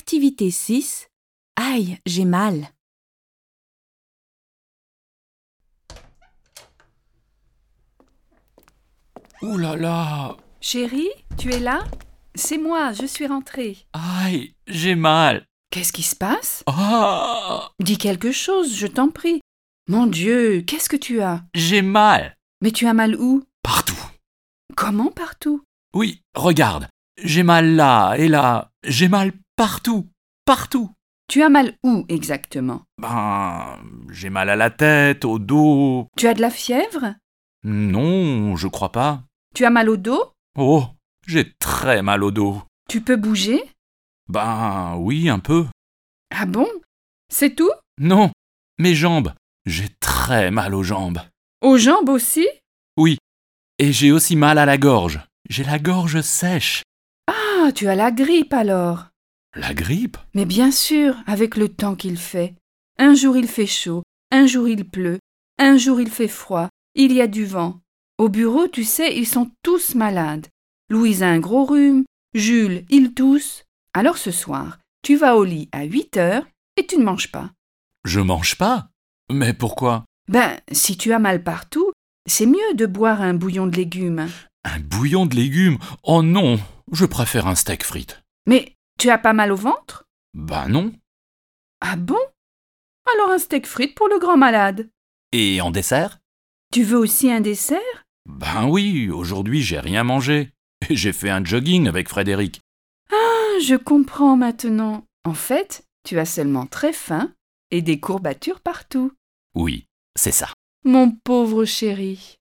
Activité 6. Aïe, j'ai mal. Ouh là là! Chérie, tu es là? C'est moi, je suis rentrée. Aïe, j'ai mal! Qu'est-ce qui se passe? Ah! Dis quelque chose, je t'en prie. Mon Dieu, qu'est-ce que tu as? J'ai mal! Mais tu as mal où? Partout! Comment partout? Oui, regarde, j'ai mal là et là, j'ai mal partout! Partout! Tu as mal où exactement? J'ai mal à la tête, au dos. Tu as de la fièvre? Non, je crois pas. Tu as mal au dos? Oh, j'ai très mal au dos. Tu peux bouger? Oui, un peu. Ah bon? C'est tout? Non, mes jambes. J'ai très mal aux jambes. Aux jambes aussi? Oui, et j'ai aussi mal à la gorge. J'ai la gorge sèche. Ah, tu as la grippe alors. La grippe? Mais bien sûr, avec le temps qu'il fait. Un jour il fait chaud, un jour il pleut, un jour il fait froid, il y a du vent. Au bureau, tu sais, ils sont tous malades. Louise a un gros rhume, Jules, il tousse. Alors ce soir, tu vas au lit à 8 heures et tu ne manges pas. Je mange pas? Mais pourquoi? Si tu as mal partout, c'est mieux de boire un bouillon de légumes. Un bouillon de légumes? Oh non, je préfère un steak frites. Mais tu as pas mal au ventre? Non. Ah bon? Alors un steak frites pour le grand malade. Et en dessert? Tu veux aussi un dessert? Oui, aujourd'hui j'ai rien mangé. Et j'ai fait un jogging avec Frédéric. Ah, je comprends maintenant. En fait, tu as seulement très faim et des courbatures partout. Oui, c'est ça. Mon pauvre chéri.